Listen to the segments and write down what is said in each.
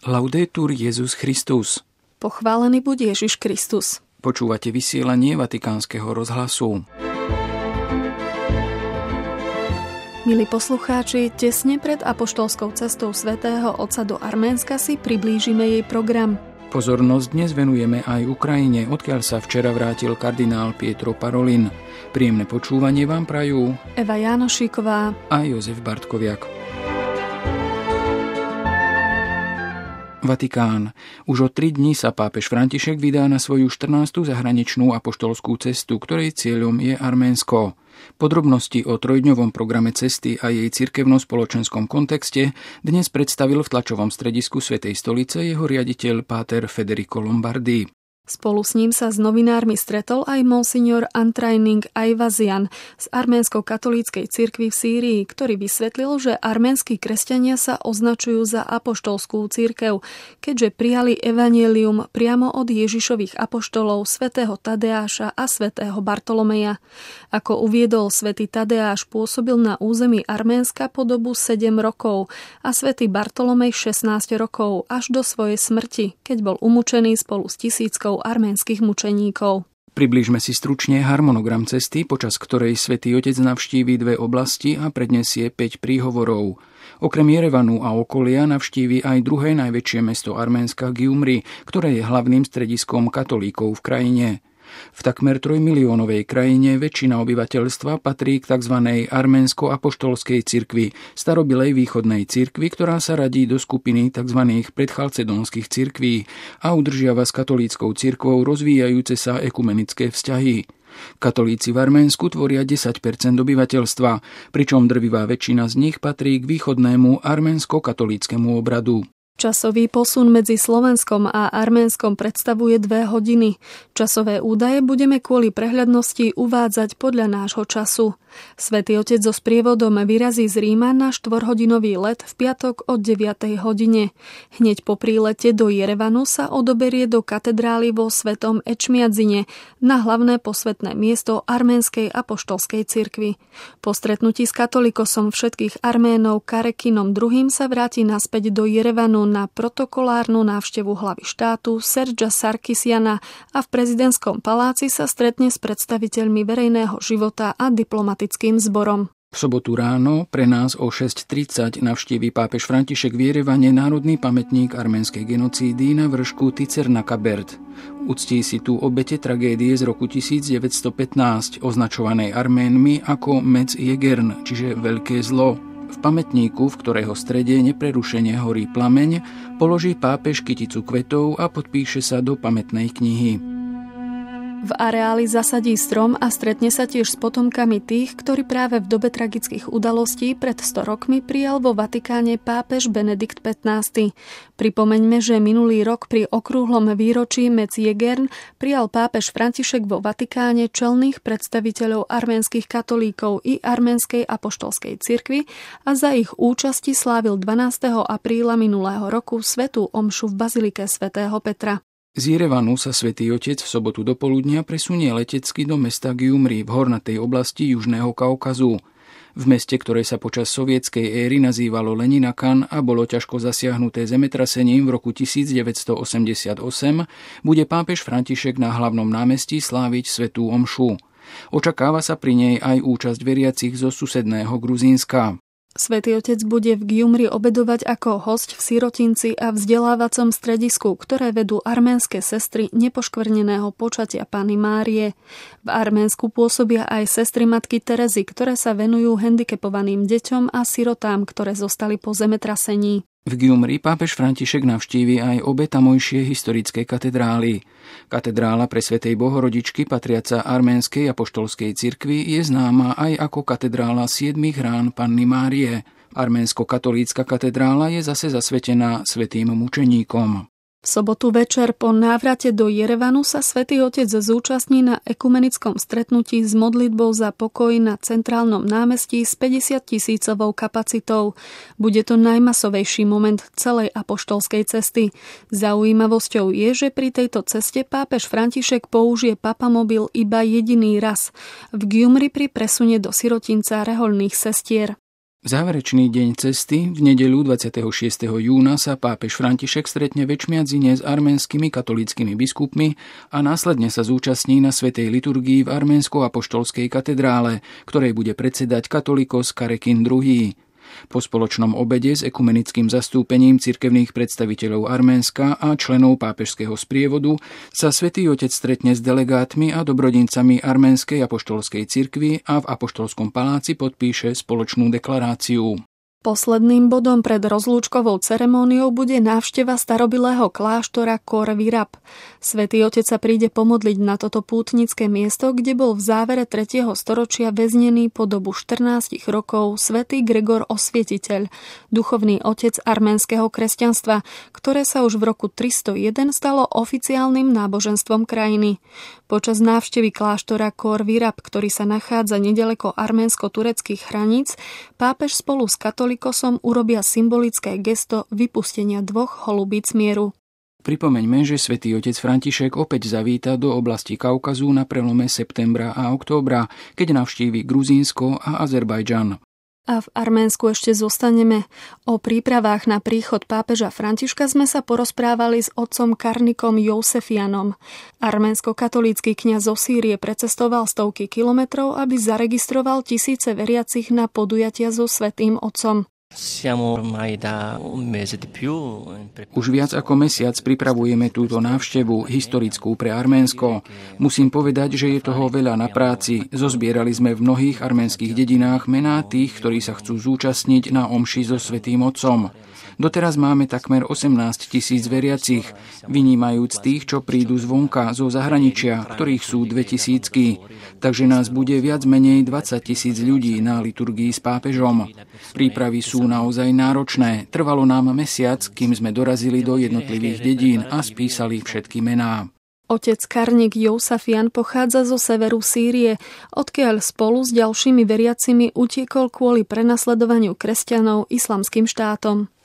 Laudetur Jesus Christus. Pochválený buď Ježiš Kristus. Počúvate vysielanie Vatikánskeho rozhlasu. Milí poslucháči, tesne pred apoštolskou cestou svätého Otca do Arménska si priblížime jej program. Pozornosť dnes venujeme aj Ukrajine, odkiaľ sa včera vrátil kardinál Pietro Parolin. Príjemné počúvanie vám prajú Eva Jánošíková a Jozef Bartkoviak. Vatikán. Už o 3 dní sa pápež František vydá na svoju 14. zahraničnú apoštolskú cestu, ktorej cieľom je Arménsko. Podrobnosti o trojdňovom programe cesty a jej cirkevno-spoločenskom kontexte dnes predstavil v tlačovom stredisku Svätej stolice jeho riaditeľ páter Federico Lombardi. Spolu s ním sa s novinármi stretol aj monsignor Antraining Ayvazian z arménsko-katolíckej cirkvi v Sýrii, ktorý vysvetlil, že arménski kresťania sa označujú za apoštolskú cirkev, keďže prijali evanjelium priamo od Ježišových apoštolov svätého Tadeáša a svätého Bartolomeja. Ako uviedol, svätý Tadeáš pôsobil na území Arménska po dobu 7 rokov a svätý Bartolomej 16 rokov až do svojej smrti, keď bol umučený spolu s tisíckou arménskych mučeníkov. Priblížme si stručne harmonogram cesty, počas ktorej Svätý Otec navštíví 2 oblasti a prednesie 5 príhovorov. Okrem Jerevanu a okolia navštíví aj druhé najväčšie mesto Arménska Gyumri, ktoré je hlavným strediskom katolíkov v krajine. V takmer 3-miliónovej krajine väčšina obyvateľstva patrí k tzv. Arménsko-apoštolskej cirkvi, starobilej východnej cirkvi, ktorá sa radí do skupiny tzv. Predchalcedónskych cirkví a udržiava s katolíckou cirkvou rozvíjajúce sa ekumenické vzťahy. Katolíci v Arménsku tvoria 10% obyvateľstva, pričom drvivá väčšina z nich patrí k východnému arménsko-katolíckemu obradu. Časový posun medzi Slovenskom a Arménskom predstavuje 2 hodiny. Časové údaje budeme kvôli prehľadnosti uvádzať podľa nášho času. Svätý Otec so sprievodom vyrazí z Ríma na 4-hodinový let v piatok o 9 hodine. Hneď po prílete do Jerevanu sa odoberie do katedrály vo Svetom Ečmiadzine na hlavné posvätné miesto Arménskej apoštolskej cirkvi. Po stretnutí s katolikosom všetkých Arménov Karekinom II sa vráti naspäť do Jerevanu na protokolárnu návštevu hlavy štátu Serdža Sarkisiana a v prezidentskom paláci sa stretne s predstaviteľmi verejného života a diplomatickým zborom. V sobotu ráno pre nás o 6:30 navštíví pápež František v Jerevane národný pamätník arménskej genocídy na vršku Ticernakaberd. Uctí si tu obete tragédie z roku 1915, označovanej Arménmi ako Mec Jegern, čiže veľké zlo. V pamätníku, v ktorého strede neprerušene horí plameň, položí pápež kyticu kvetov a podpíše sa do pamätnej knihy. V areáli zasadí strom a stretne sa tiež s potomkami tých, ktorí práve v dobe tragických udalostí pred 100 rokmi prijal vo Vatikáne pápež Benedikt XV. Pripomeňme, že minulý rok pri okrúhlom výročí Mec Jegern prijal pápež František vo Vatikáne čelných predstaviteľov arménskych katolíkov i arménskej apoštolskej cirkvi a za ich účasti slávil 12. apríla minulého roku svätú omšu v bazilike svätého Petra. Z Jerevanu sa Svätý Otec v sobotu dopoludnia presunie letecky do mesta Gyumri v hornatej oblasti Južného Kaukazu. V meste, ktoré sa počas sovietskej éry nazývalo Leninakan a bolo ťažko zasiahnuté zemetrasením v roku 1988, bude pápež František na hlavnom námestí sláviť svätú omšu. Očakáva sa pri nej aj účasť veriacich zo susedného Gruzínska. Svätý Otec bude v Gyumri obedovať ako hosť v sirotinci a vzdelávacom stredisku, ktoré vedú arménske sestry nepoškvrneného počatia Panny Márie. V Arménsku pôsobia aj sestry matky Terezy, ktoré sa venujú handicapovaným deťom a sirotám, ktoré zostali po zemetrasení. V Gyumri pápež František navštívi aj obe tamojšie historické katedrály. Katedrála pre svätej Bohorodičky, patriaca arménskej apoštolskej cirkvi, je známa aj ako katedrála 7 rán Panny Márie. Arménsko-katolícka katedrála je zase zasvetená svätým mučeníkom. V sobotu večer po návrate do Jerevanu sa Svätý Otec zúčastní na ekumenickom stretnutí s modlitbou za pokoj na centrálnom námestí s 50-tisícovou kapacitou. Bude to najmasovejší moment celej apoštolskej cesty. Zaujímavosťou je, že pri tejto ceste pápež František použije papamobil iba jediný raz. V Gyumri pri presune do sirotinca rehoľných sestier. V záverečný deň cesty v nedeľu 26. júna sa pápež František stretne večmiadzine s arménskymi katolíckymi biskupmi a následne sa zúčastní na svätej liturgii v arménsko-apoštolskej katedrále, ktorej bude predsedať katolíkos Karekin II. Po spoločnom obede s ekumenickým zastúpením cirkevných predstaviteľov Arménska a členov pápežského sprievodu sa Svätý Otec stretne s delegátmi a dobrodincami Arménskej apoštolskej cirkvi a v Apoštolskom paláci podpíše spoločnú deklaráciu. Posledným bodom pred rozlúčkovou ceremóniou bude návšteva starobilého kláštora Kor Virab. Svätý Otec sa príde pomodliť na toto pútnické miesto, kde bol v závere 3. storočia väznený po dobu 14 rokov svätý Gregor Osvietiteľ, duchovný otec arménskeho kresťanstva, ktoré sa už v roku 301 stalo oficiálnym náboženstvom krajiny. Počas návštevy kláštora Kor Virab, ktorý sa nachádza nedaleko arménsko-tureckých hraníc, pápež spolu s katolikosom urobia symbolické gesto vypustenia 2 holubíc mieru. Pripomeňme, že Svätý Otec František opäť zavíta do oblasti Kaukazu na prelome septembra a októbra, keď navštívi Gruzínsko a Azerbajdžan. A v Arménsku ešte zostaneme. O prípravách na príchod pápeža Františka sme sa porozprávali s otcom Karnikom Jousefianom. Arménsko-katolícky kňaz zo Sýrie precestoval stovky kilometrov, aby zaregistroval tisíce veriacich na podujatia so Svätým Otcom. Už viac ako mesiac pripravujeme túto návštevu historickú pre Arménsko. Musím povedať, že je toho veľa na práci. Zozbierali sme v mnohých arménskych dedinách mená tých, ktorí sa chcú zúčastniť na omši so Svätým Otcom. Doteraz máme takmer 18 000 veriacich, vynímajúc tých, čo prídu zvonka zo zahraničia, ktorých sú 2000. Takže nás bude viac menej 20 000 ľudí na liturgii s pápežom. Prípravy sú naozaj náročné. Trvalo nám mesiac, kým sme dorazili do jednotlivých dedín a spísali všetky mená. Otec Karnik Jousafian pochádza zo severu Sýrie, odkiaľ spolu s ďalšími veriacimi utiekol kvôli prenasledovaniu kresťanov Islamským štátom.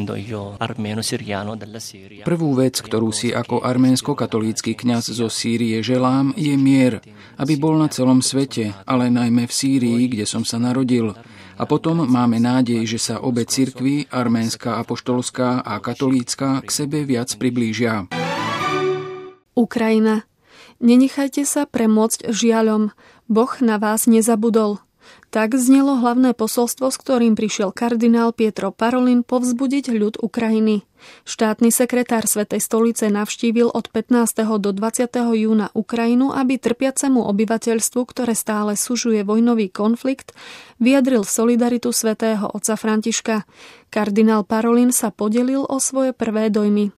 Prvú vec, ktorú si ako arménsko-katolícky kňaz zo Sýrie želám, je mier, aby bol na celom svete, ale najmä v Sýrii, kde som sa narodil. A potom máme nádej, že sa obe cirkvi, arménska, apoštolská a katolícka, k sebe viac priblížia. Ukrajina. Nenechajte sa premôcť žiaľom. Boh na vás nezabudol. Tak znelo hlavné posolstvo, s ktorým prišiel kardinál Pietro Parolin povzbudiť ľud Ukrajiny. Štátny sekretár Svätej stolice navštívil od 15. do 20. júna Ukrajinu, aby trpiacemu obyvateľstvu, ktoré stále sužuje vojnový konflikt, vyjadril solidaritu svätého otca Františka. Kardinál Parolin sa podelil o svoje prvé dojmy.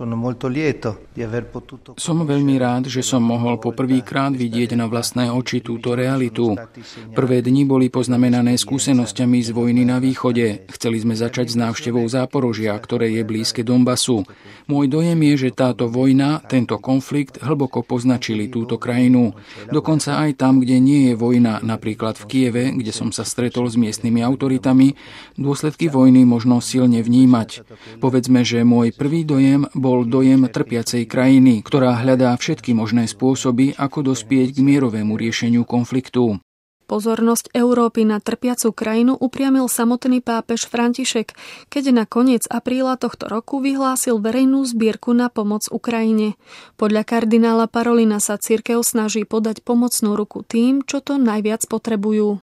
Som veľmi rád, že som mohol poprvýkrát vidieť na vlastné oči túto realitu. Prvé dni boli poznamenané skúsenosťami z vojny na východe. Chceli sme začať s návštevou Záporožia, ktoré je blízke Donbasu. Môj dojem je, že táto vojna, tento konflikt hlboko poznačili túto krajinu. Dokonca aj tam, kde nie je vojna, napríklad v Kieve, kde som sa stretol s miestnymi autoritami, dôsledky vojny možno silne vnímať. Povedzme, že môj prvý dojem bol dojem trpiacej krajiny, ktorá hľadá všetky možné spôsoby, ako dospieť k mierovému riešeniu konfliktu. Pozornosť Európy na trpiacu krajinu upriamil samotný pápež František, keď na koniec apríla tohto roku vyhlásil verejnú zbierku na pomoc Ukrajine. Podľa kardinála Parolina sa cirkev snaží podať pomocnú ruku tým, čo to najviac potrebujú.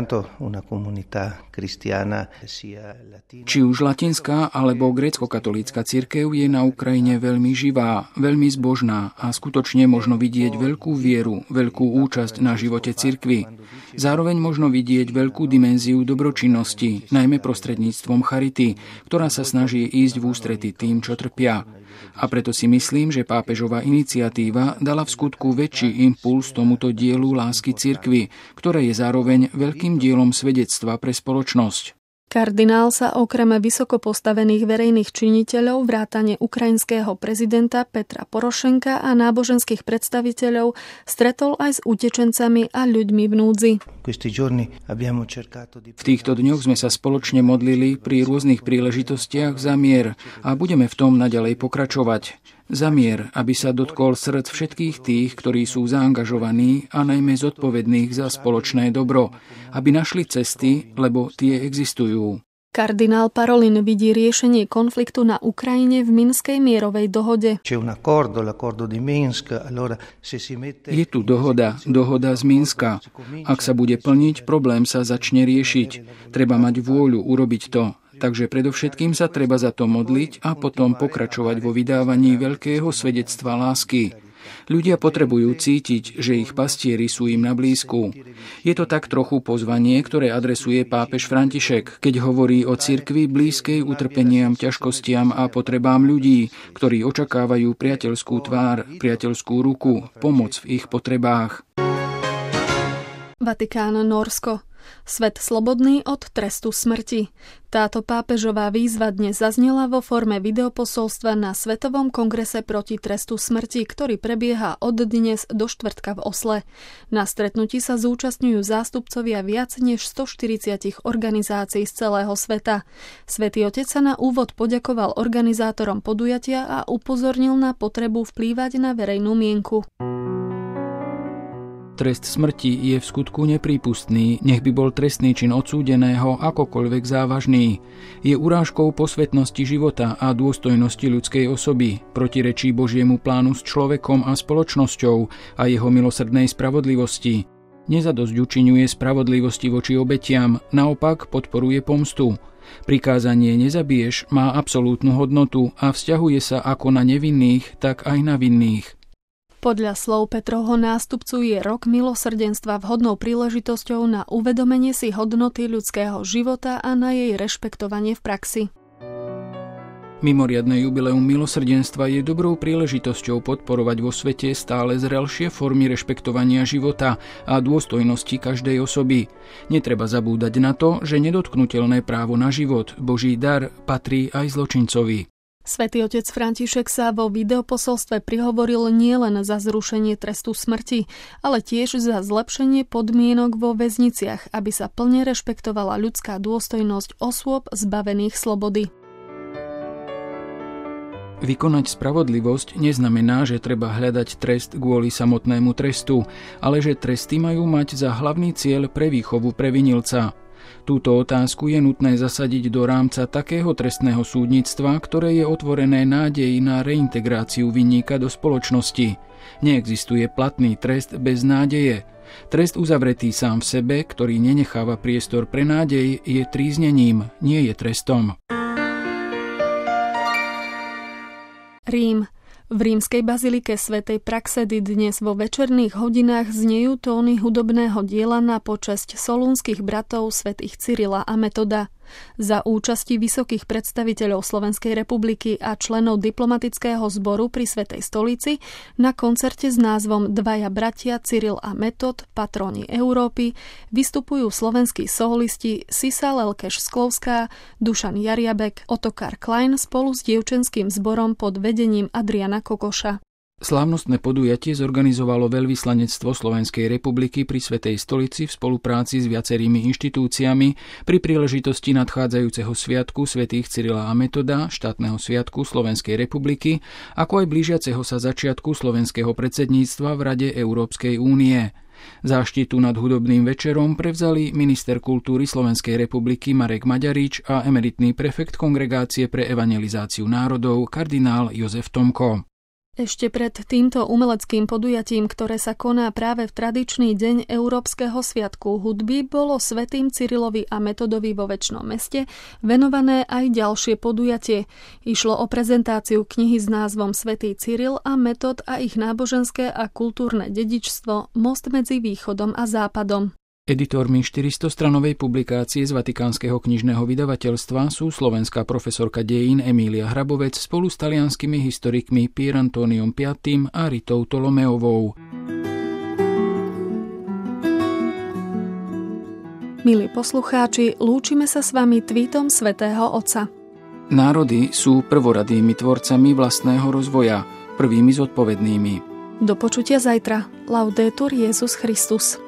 Či už latinská alebo grécko-katolícka cirkev je na Ukrajine veľmi živá, veľmi zbožná a skutočne možno vidieť veľkú vieru, veľkú účasť na živote cirkvi. Zároveň možno vidieť veľkú dimenziu dobročinnosti, najmä prostredníctvom charity, ktorá sa snaží ísť v ústrety tým, čo trpia. A preto si myslím, že pápežová iniciatíva dala v skutku väčší impuls tomuto dielu lásky cirkvi, ktoré je zároveň veľkým dielom svedectva pre spoločnosť. Kardinál sa okrem vysoko postavených verejných činiteľov vrátane ukrajinského prezidenta Petra Porošenka a náboženských predstaviteľov stretol aj s utečencami a ľuďmi v núdzi. V týchto dňoch sme sa spoločne modlili pri rôznych príležitostiach za mier a budeme v tom naďalej pokračovať. Za mier, aby sa dotkol srdc všetkých tých, ktorí sú zaangažovaní a najmä zodpovedných za spoločné dobro, aby našli cesty, lebo tie existujú. Kardinál Parolin vidí riešenie konfliktu na Ukrajine v Minskej mierovej dohode. Je tu dohoda z Minska. Ak sa bude plniť, problém sa začne riešiť. Treba mať vôľu urobiť to. Takže predovšetkým sa treba za to modliť a potom pokračovať vo vydávaní veľkého svedectva lásky. Ľudia potrebujú cítiť, že ich pastieri sú im na blízku. Je to tak trochu pozvanie, ktoré adresuje pápež František, keď hovorí o cirkvi blízkej utrpeniam, ťažkostiam a potrebám ľudí, ktorí očakávajú priateľskú tvár, priateľskú ruku, pomoc v ich potrebách. Vatikán, Nórsko. Svet slobodný od trestu smrti. Táto pápežová výzva dnes zaznela vo forme videoposolstva na Svetovom kongrese proti trestu smrti, ktorý prebieha od dnes do štvrtka v Osle. Na stretnutí sa zúčastňujú zástupcovia viac než 140 organizácií z celého sveta. Svätý Otec sa na úvod poďakoval organizátorom podujatia a upozornil na potrebu vplývať na verejnú mienku. Trest smrti je v skutku neprípustný, nech by bol trestný čin odsúdeného akokoľvek závažný. Je urážkou posvetnosti života a dôstojnosti ľudskej osoby, protirečí Božiemu plánu s človekom a spoločnosťou a jeho milosrdnej spravodlivosti. Nezadosťučiňuje spravodlivosti voči obetiam, naopak podporuje pomstu. Prikázanie nezabiješ má absolútnu hodnotu a vzťahuje sa ako na nevinných, tak aj na vinných. Podľa slov Petrovho nástupcu je rok milosrdenstva vhodnou príležitosťou na uvedomenie si hodnoty ľudského života a na jej rešpektovanie v praxi. Mimoriadne jubileum milosrdenstva je dobrou príležitosťou podporovať vo svete stále zrelšie formy rešpektovania života a dôstojnosti každej osoby. Netreba zabúdať na to, že nedotknuteľné právo na život, Boží dar, patrí aj zločincovi. Svätý Otec František sa vo videoposolstve prihovoril nielen za zrušenie trestu smrti, ale tiež za zlepšenie podmienok vo väzniciach, aby sa plne rešpektovala ľudská dôstojnosť osôb zbavených slobody. Vykonať spravodlivosť neznamená, že treba hľadať trest kvôli samotnému trestu, ale že tresty majú mať za hlavný cieľ pre výchovu previnilca. Túto otázku je nutné zasadiť do rámca takého trestného súdnictva, ktoré je otvorené nádeji na reintegráciu vinníka do spoločnosti. Neexistuje platný trest bez nádeje. Trest uzavretý sám v sebe, ktorý nenecháva priestor pre nádej, je tríznením, nie je trestom. Rím. V rímskej bazilike svätej Praxedy dnes vo večerných hodinách znejú tóny hudobného diela na počesť solúnskych bratov svätých Cyrila a Metoda. Za účasti vysokých predstaviteľov Slovenskej republiky a členov diplomatického zboru pri Svätej stolici na koncerte s názvom Dvaja bratia Cyril a Metod, patróni Európy, vystupujú slovenskí solisti Sisa Lelkeš-Sklovská, Dušan Jariabek, Ottokar Klein spolu s dievčenským zborom pod vedením Adriana Kokoša. Slávnostné podujatie zorganizovalo Veľvyslanectvo Slovenskej republiky pri Svätej stolici v spolupráci s viacerými inštitúciami pri príležitosti nadchádzajúceho sviatku svätých Cyrila a Metoda, štátneho sviatku Slovenskej republiky, ako aj blížiaceho sa začiatku slovenského predsedníctva v Rade Európskej únie. Záštitu nad hudobným večerom prevzali minister kultúry Slovenskej republiky Marek Maďarič a emeritný prefekt Kongregácie pre evangelizáciu národov kardinál Jozef Tomko. Ešte pred týmto umeleckým podujatím, ktoré sa koná práve v tradičný deň Európskeho sviatku hudby, bolo svätým Cyrilovi a Metodovi vo Večnom meste venované aj ďalšie podujatie. Išlo o prezentáciu knihy s názvom Svätý Cyril a Metod a ich náboženské a kultúrne dedičstvo Most medzi východom a západom. Editormi 400-stranovej publikácie z Vatikánskeho knižného vydavateľstva sú slovenská profesorka dejín Emília Hrabovec spolu s talianskymi historikmi Pier Antoniom V. a Ritou Tolomeovou. Milí poslucháči, lúčime sa s vami tweetom svätého Otca. Národy sú prvoradými tvorcami vlastného rozvoja, prvými zodpovednými. Do počutia zajtra. Laudetur Jesus Christus.